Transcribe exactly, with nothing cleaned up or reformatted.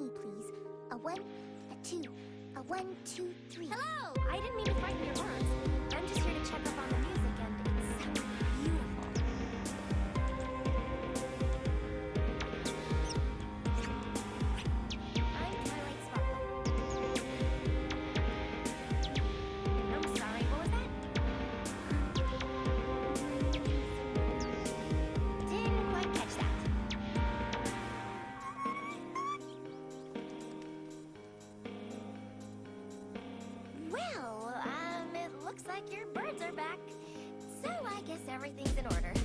me, please. A one, a two, a one, two, three. Hello! I didn't mean to frighten your birds. I'm just here to check up on the music, and it sounds beautiful. I'm Twilight Sparkle. I'm sorry, what was that? Didn't quite catch that. Well, um, it looks like your birds are back. So I guess everything's in order.